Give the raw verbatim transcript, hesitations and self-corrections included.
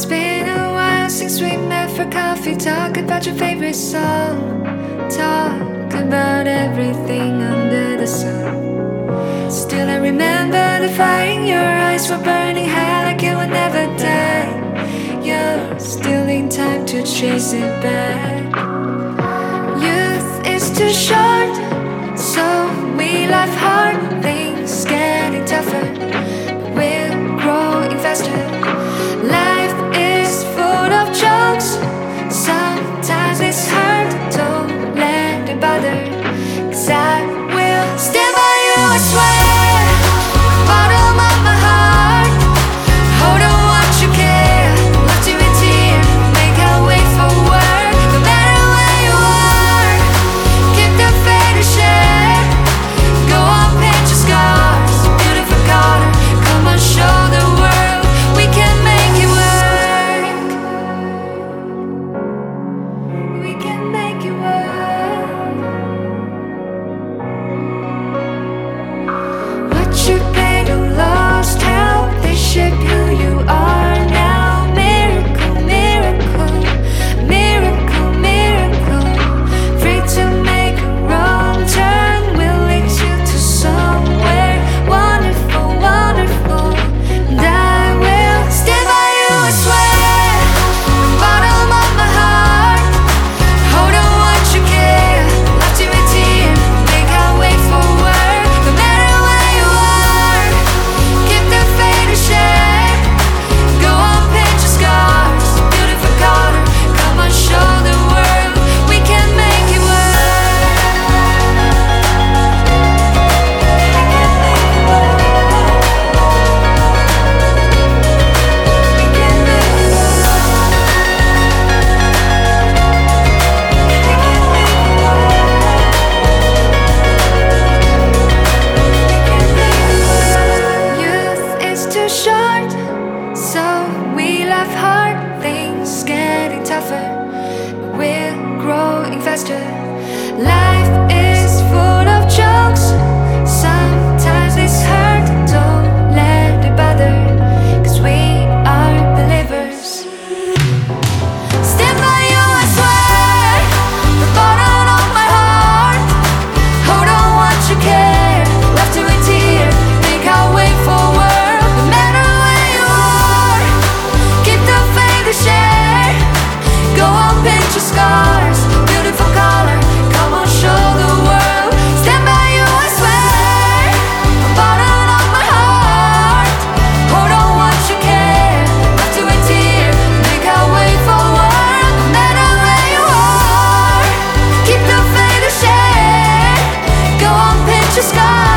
It's been a while since we met for coffee. Talk about your favorite song. Talk about everything under the sun. Still I remember the fire in your eyes were burning high like it would never die. You're still in time to chase it back. Youth is too short, so we laugh hard. Things getting tougher, but we're growing faster. Life is full of jokes. Sometimes it's hard. Don't let it bother, 'cause I will stand by you, I swear. Bottom of my heart, hold on what you care. Love to a tear, make our way forward. No matter where you are, keep the faith to share. Go on, paint your scars, beautiful color. Come on, show the world we can make it work. We can make it work. What you paid to lost help, they shape who you are now. Miracle, miracle, miracle, miracle. Free to make a wrong turn will lead you to somewhere wonderful, wonderful. And I will stand by you, I swear. Bottom of my heart, hold on what you care. Love to a tear, make our way forward. No matter where you are, keep the faith to share. Go on, paint your scars, beautiful color. Come on, show the world we can make it work. We can make it work. We can make it work. We can make it work. Youth is too short, so we laugh hard. Things getting tougher, but we're growing faster. Life is full of jokes. Sometimes it's hard. Don't let it bother, 'cause we are believers. Stand by you, I swear. The bottom of my heart, hold on what you care. Love to a tear, make our way forward. No matter where you are, keep the faith to share. Go on, paint your scars, beautiful color. Come on, show the world. Stand by you, I swear. The bottom of my heart, hold on what you care. Love to a tear, make our way forward. No matter where you are, keep the faith to share. Go on, paint your scars.